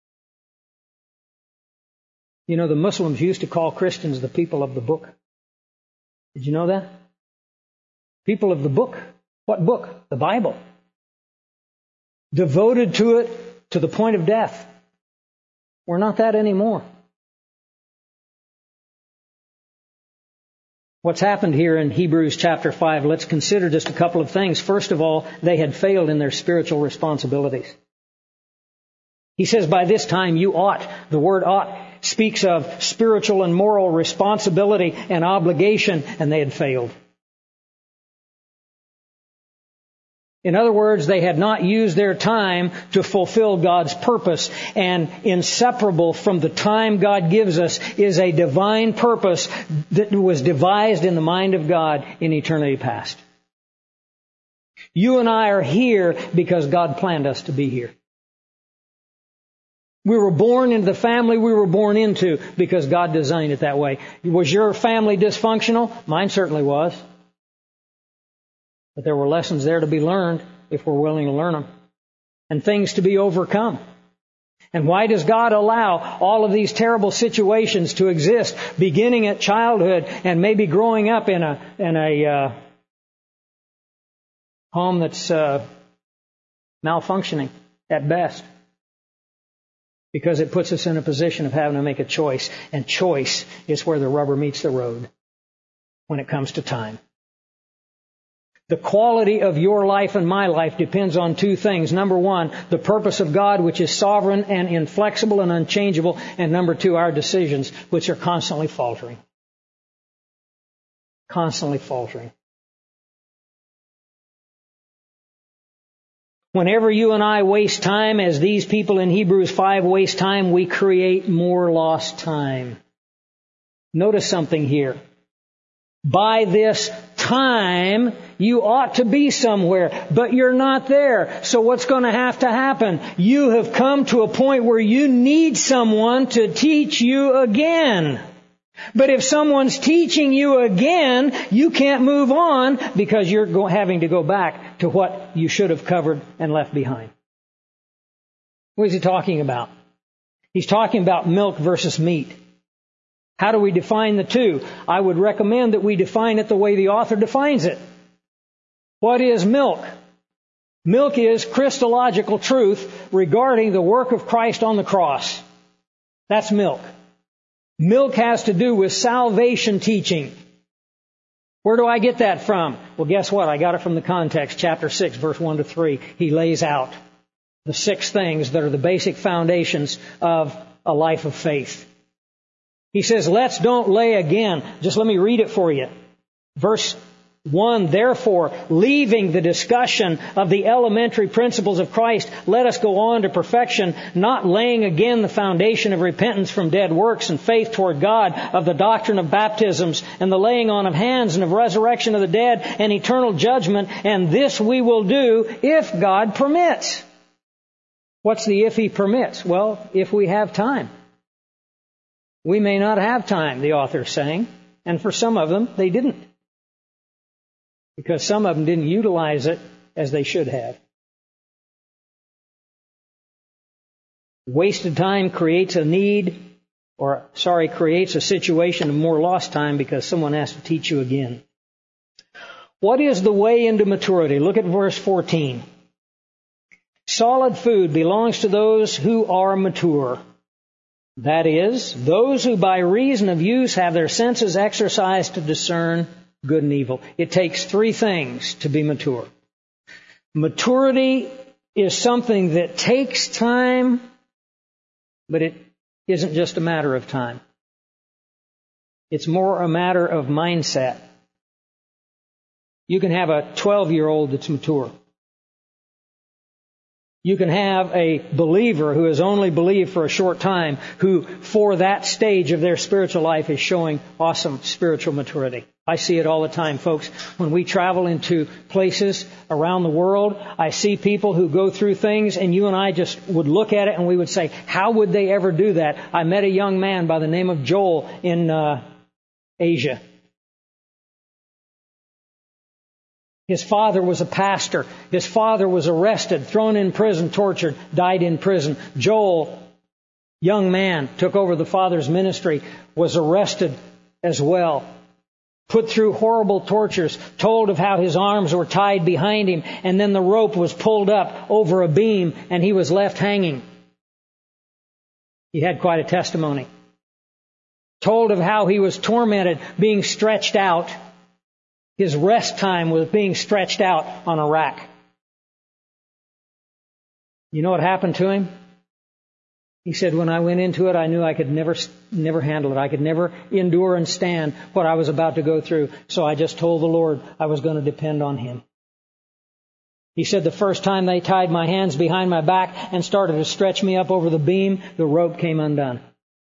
You know, the Muslims used to call Christians the people of the book. Did you know that? People of the book. What book? The Bible. Devoted to it to the point of death. We're not that anymore. What's happened here in Hebrews chapter 5? Let's consider just a couple of things. First of all, they had failed in their spiritual responsibilities. He says, by this time you ought. The word ought speaks of spiritual and moral responsibility and obligation, and they had failed. In other words, they had not used their time to fulfill God's purpose. And inseparable from the time God gives us is a divine purpose that was devised in the mind of God in eternity past. You and I are here because God planned us to be here. We were born into the family we were born into because God designed it that way. Was your family dysfunctional? Mine certainly was. But there were lessons there to be learned if we're willing to learn them. And things to be overcome. And why does God allow all of these terrible situations to exist, beginning at childhood and maybe growing up in a home that's malfunctioning at best? Because it puts us in a position of having to make a choice. And choice is where the rubber meets the road when it comes to time. The quality of your life and my life depends on two things. Number one, the purpose of God, which is sovereign and inflexible and unchangeable. And number two, our decisions, which are constantly faltering. Constantly faltering. Whenever you and I waste time, as these people in Hebrews 5 waste time, we create more lost time. Notice something here. By this time, you ought to be somewhere, but you're not there. So what's going to happen? You have come to a point where you need someone to teach you again. But if someone's teaching you again, you can't move on because you're having to go back to what you should have covered and left behind. What is he talking about? He's talking about milk versus meat. How do we define the two? I would recommend that we define it the way the author defines it. What is milk? Milk is Christological truth regarding the work of Christ on the cross. That's milk. Milk has to do with salvation teaching. Where do I get that from? Well, guess what? I got it from the context, chapter 6, verse 1 to 3. He lays out the 6 things that are the basic foundations of a life of faith. He says, don't lay again. Just let me read it for you. Verse 1, therefore, leaving the discussion of the elementary principles of Christ, let us go on to perfection, not laying again the foundation of repentance from dead works and faith toward God, of the doctrine of baptisms and the laying on of hands and of resurrection of the dead and eternal judgment, and this we will do if God permits. What's the if He permits? Well, if we have time. We may not have time, the author is saying, and for some of them, they didn't. Because some of them didn't utilize it as they should have. Wasted time creates a situation of more lost time because someone has to teach you again. What is the way into maturity? Look at verse 14. Solid food belongs to those who are mature. That is, those who by reason of use have their senses exercised to discern good and evil. It takes 3 things to be mature. Maturity is something that takes time, but it isn't just a matter of time. It's more a matter of mindset. You can have a 12-year-old that's mature. You can have a believer who has only believed for a short time, who for that stage of their spiritual life is showing awesome spiritual maturity. I see it all the time, folks. When we travel into places around the world, I see people who go through things, and you and I just would look at it and we would say, how would they ever do that? I met a young man by the name of Joel in Asia. His father was a pastor. His father was arrested, thrown in prison, tortured, died in prison. Joel, young man, took over the father's ministry, was arrested as well, put through horrible tortures, told of how his arms were tied behind him, and then the rope was pulled up over a beam and he was left hanging. He had quite a testimony. Told of how he was tormented, being stretched out. His rest time was being stretched out on a rack. You know what happened to him? He said, when I went into it, I knew I could never handle it. I could never endure and stand what I was about to go through. So I just told the Lord I was going to depend on Him. He said, the first time they tied my hands behind my back and started to stretch me up over the beam, the rope came undone.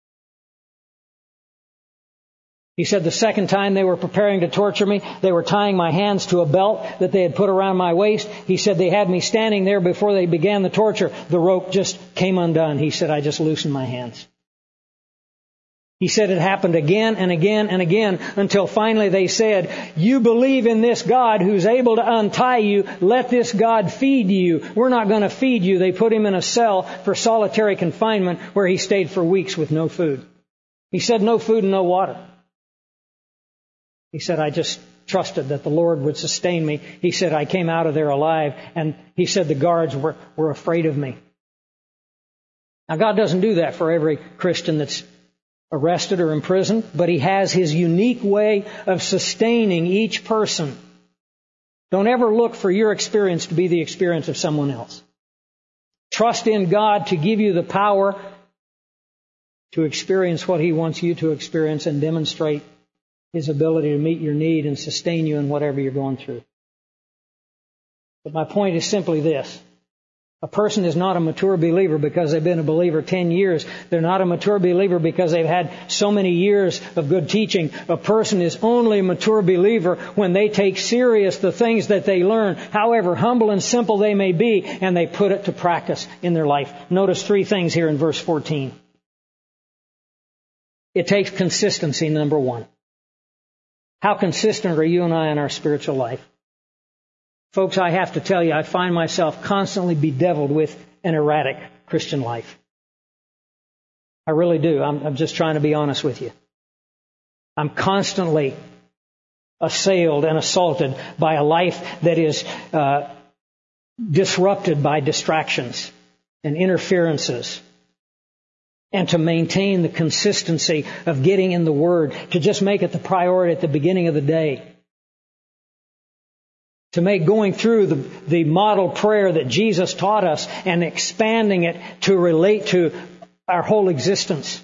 He said the second time they were preparing to torture me, they were tying my hands to a belt that they had put around my waist. He said they had me standing there before they began the torture. The rope just came undone. He said I just loosened my hands. He said it happened again and again and again until finally they said, you believe in this God who's able to untie you. Let this God feed you. We're not going to feed you. They put him in a cell for solitary confinement where he stayed for weeks with no food. He said no food and no water. He said, I just trusted that the Lord would sustain me. He said, I came out of there alive. And he said the guards were afraid of me. Now, God doesn't do that for every Christian that's arrested or imprisoned, but He has His unique way of sustaining each person. Don't ever look for your experience to be the experience of someone else. Trust in God to give you the power to experience what He wants you to experience and demonstrate His ability to meet your need and sustain you in whatever you're going through. But my point is simply this. A person is not a mature believer because they've been a believer 10 years. They're not a mature believer because they've had so many years of good teaching. A person is only a mature believer when they take serious the things that they learn, however humble and simple they may be, and they put it to practice in their life. Notice 3 things here in verse 14. It takes consistency, number 1. How consistent are you and I in our spiritual life? Folks, I have to tell you, I find myself constantly bedeviled with an erratic Christian life. I really do. I'm just trying to be honest with you. I'm constantly assailed and assaulted by a life that is disrupted by distractions and interferences. And to maintain the consistency of getting in the Word, to just make it the priority at the beginning of the day. To make going through the model prayer that Jesus taught us and expanding it to relate to our whole existence.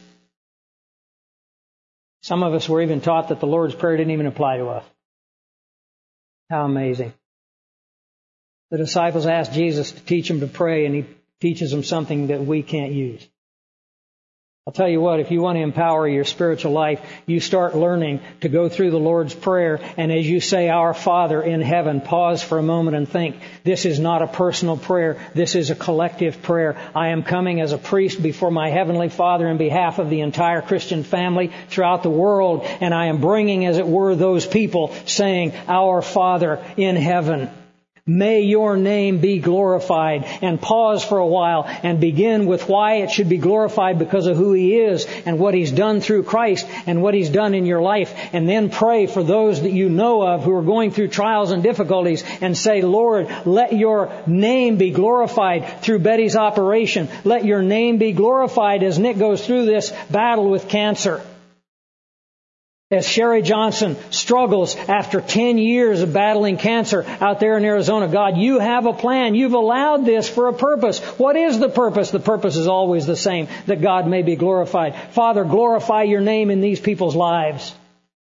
Some of us were even taught that the Lord's Prayer didn't even apply to us. How amazing. The disciples asked Jesus to teach them to pray, and He teaches them something that we can't use. I'll tell you what, if you want to empower your spiritual life, you start learning to go through the Lord's Prayer, and as you say, Our Father in heaven, pause for a moment and think, this is not a personal prayer, this is a collective prayer. I am coming as a priest before my Heavenly Father in behalf of the entire Christian family throughout the world, and I am bringing, as it were, those people saying, Our Father in heaven. May your name be glorified, and pause for a while and begin with why it should be glorified because of who He is and what He's done through Christ and what He's done in your life. And then pray for those that you know of who are going through trials and difficulties and say, Lord, let your name be glorified through Betty's operation. Let your name be glorified as Nick goes through this battle with cancer. As Sherry Johnson struggles after 10 years of battling cancer out there in Arizona. God, you have a plan. You've allowed this for a purpose. What is the purpose? The purpose is always the same, that God may be glorified. Father, glorify your name in these people's lives.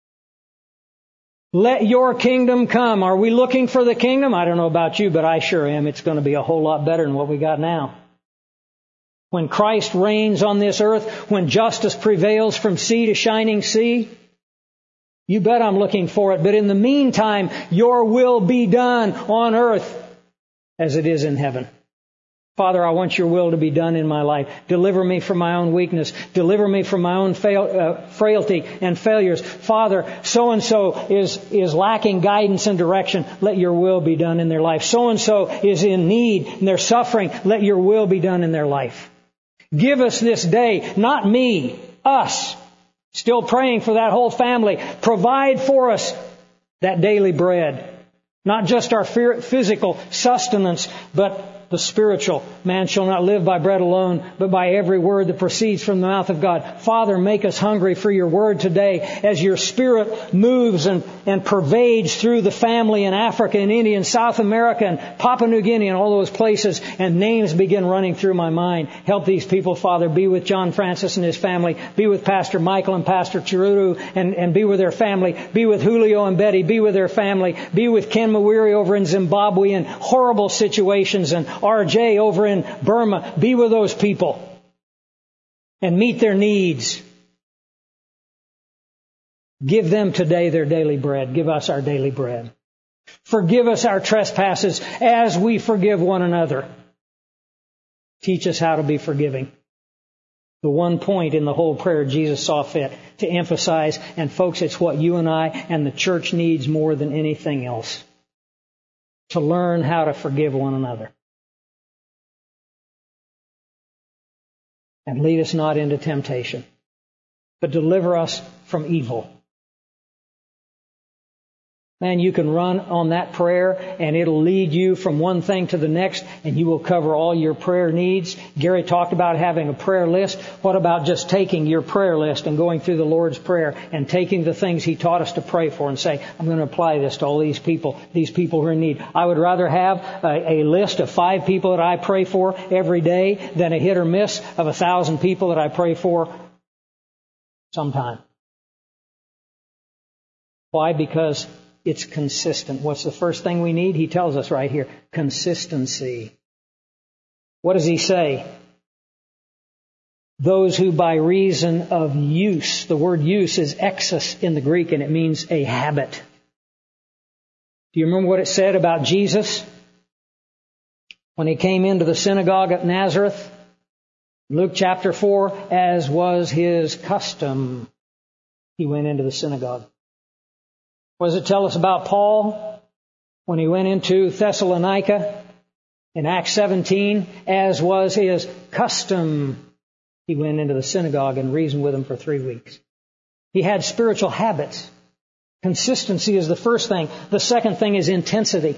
Let your kingdom come. Are we looking for the kingdom? I don't know about you, but I sure am. It's going to be a whole lot better than what we got now. When Christ reigns on this earth, when justice prevails from sea to shining sea, you bet I'm looking for it. But in the meantime, your will be done on earth as it is in heaven. Father, I want your will to be done in my life. Deliver me from my own weakness. Deliver me from my own frailty and failures. Father, so-and-so is lacking guidance and direction. Let your will be done in their life. So-and-so is in need and they're suffering. Let your will be done in their life. Give us this day, not me, us. Still praying for that whole family. Provide for us that daily bread. Not just our physical sustenance, but the spiritual. Man shall not live by bread alone, but by every word that proceeds from the mouth of God. Father, make us hungry for your word today as your Spirit moves and pervades through the family in Africa and India and South America and Papua New Guinea and all those places, and names begin running through my mind. Help these people, Father. Be with John Francis and his family. Be with Pastor Michael and Pastor Chirudu and be with their family. Be with Julio and Betty. Be with their family. Be with Ken Mawiri over in Zimbabwe in horrible situations, and RJ over in Burma. Be with those people and meet their needs. Give them today their daily bread. Give us our daily bread. Forgive us our trespasses as we forgive one another. Teach us how to be forgiving. The one point in the whole prayer Jesus saw fit to emphasize, and folks, it's what you and I and the church needs more than anything else. To learn how to forgive one another. And lead us not into temptation, but deliver us from evil. Man, you can run on that prayer and it'll lead you from one thing to the next, and you will cover all your prayer needs. Gary talked about having a prayer list. What about just taking your prayer list and going through the Lord's Prayer and taking the things He taught us to pray for and say, I'm going to apply this to all these people who are in need. I would rather have a list of 5 people that I pray for every day than a hit or miss of 1,000 people that I pray for sometime. Why? Because it's consistent. What's the first thing we need? He tells us right here. Consistency. What does he say? Those who by reason of use. The word use is exus in the Greek, and it means a habit. Do you remember what it said about Jesus? When He came into the synagogue at Nazareth, Luke chapter 4, as was His custom, He went into the synagogue. What does it tell us about Paul when he went into Thessalonica in Acts 17? As was his custom, he went into the synagogue and reasoned with them for 3 weeks. He had spiritual habits. Consistency is the first thing. The second thing is intensity.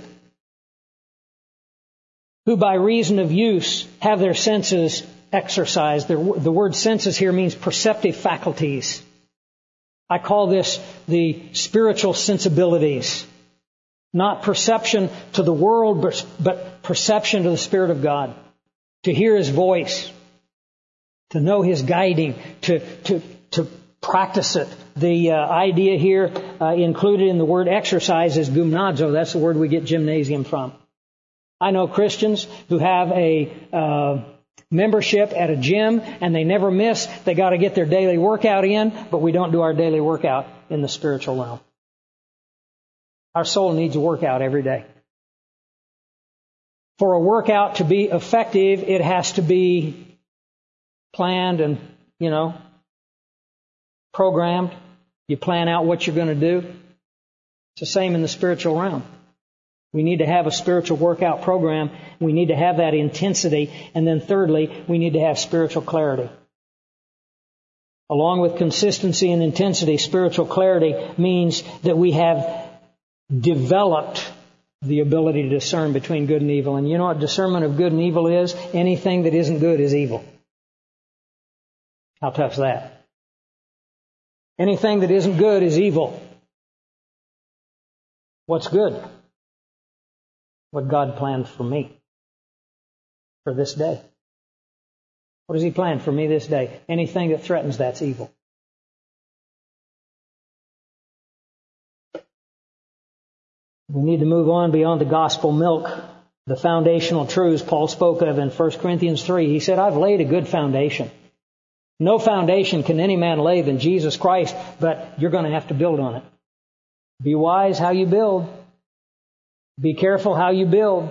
Who by reason of use have their senses exercised. The word senses here means perceptive faculties. I call this the spiritual sensibilities. Not perception to the world, but perception to the Spirit of God. To hear His voice. To know His guiding. To practice it. The idea here included in the word exercise is gymnazo. That's the word we get gymnasium from. I know Christians who have a membership at a gym and they never miss. They got to get their daily workout in, but we don't do our daily workout in the spiritual realm. Our soul needs a workout every day. For a workout to be effective, it has to be planned and, programmed. You plan out what you're going to do. It's the same in the spiritual realm. We need to have a spiritual workout program. We need to have that intensity. And then thirdly, we need to have spiritual clarity. Along with consistency and intensity, spiritual clarity means that we have developed the ability to discern between good and evil. And you know what discernment of good and evil is? Anything that isn't good is evil. How tough is that? Anything that isn't good is evil. What's good? What God planned for me, for this day. What does He plan for me this day? Anything that threatens, that's evil. We need to move on beyond the gospel milk, the foundational truths Paul spoke of in 1 Corinthians 3. He said, I've laid a good foundation. No foundation can any man lay than Jesus Christ, but you're going to have to build on it. Be wise how you build. Be careful how you build.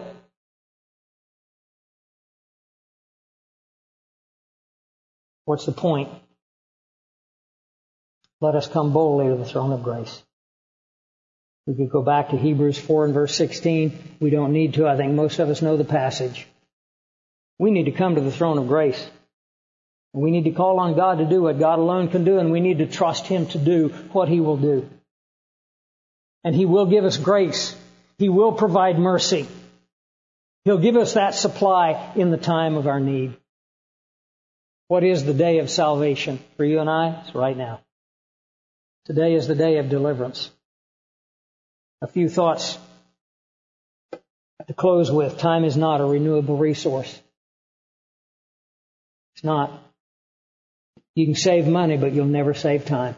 What's the point? Let us come boldly to the throne of grace. We could go back to Hebrews 4 and verse 16. We don't need to. I think most of us know the passage. We need to come to the throne of grace. We need to call on God to do what God alone can do, and we need to trust Him to do what He will do. And He will give us grace. He will provide mercy. He'll give us that supply in the time of our need. What is the day of salvation for you and I? It's right now. Today is the day of deliverance. A few thoughts to close with. Time is not a renewable resource. It's not. You can save money, but you'll never save time.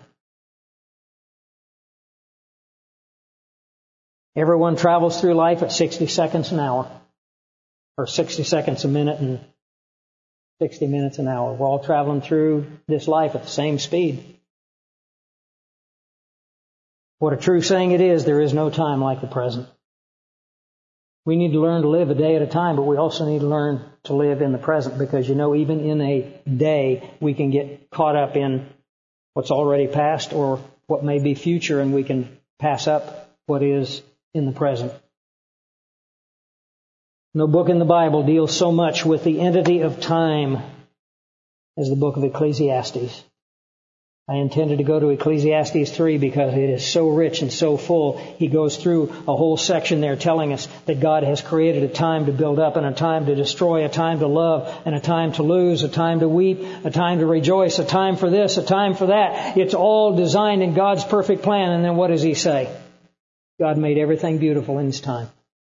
Everyone travels through life at 60 seconds an hour, or 60 seconds a minute and 60 minutes an hour. We're all traveling through this life at the same speed. What a true saying it is, there is no time like the present. We need to learn to live a day at a time, but we also need to learn to live in the present, because even in a day, we can get caught up in what's already past or what may be future, and we can pass up what is in the present. No book in the Bible deals so much with the entity of time as the book of Ecclesiastes. I intended to go to Ecclesiastes 3 because it is so rich and so full. He goes through a whole section there telling us that God has created a time to build up and a time to destroy, a time to love and a time to lose, a time to weep, a time to rejoice, a time for this, a time for that. It's all designed in God's perfect plan. And then what does He say? God made everything beautiful in His time.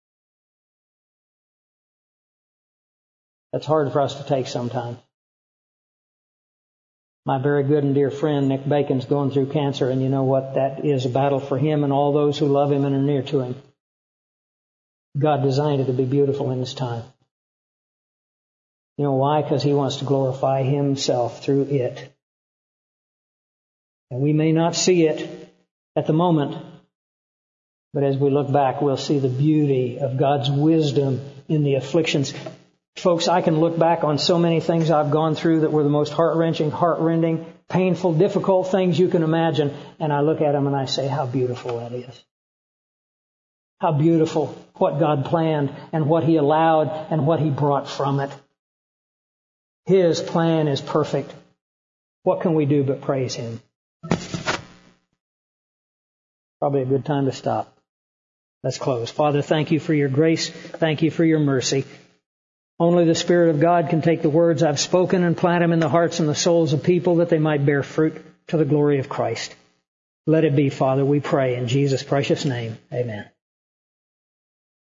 That's hard for us to take sometimes. My very good and dear friend Nick Bacon's going through cancer, and you know what? That is a battle for him and all those who love him and are near to him. God designed it to be beautiful in His time. You know why? Because He wants to glorify Himself through it. And we may not see it at the moment, but as we look back, we'll see the beauty of God's wisdom in the afflictions. Folks, I can look back on so many things I've gone through that were the most heart-wrenching, heart-rending, painful, difficult things you can imagine, and I look at them and I say, how beautiful that is. How beautiful what God planned and what He allowed and what He brought from it. His plan is perfect. What can we do but praise Him? Probably a good time to stop. Let's close. Father, thank You for Your grace. Thank You for Your mercy. Only the Spirit of God can take the words I've spoken and plant them in the hearts and the souls of people that they might bear fruit to the glory of Christ. Let it be, Father, we pray in Jesus' precious name. Amen.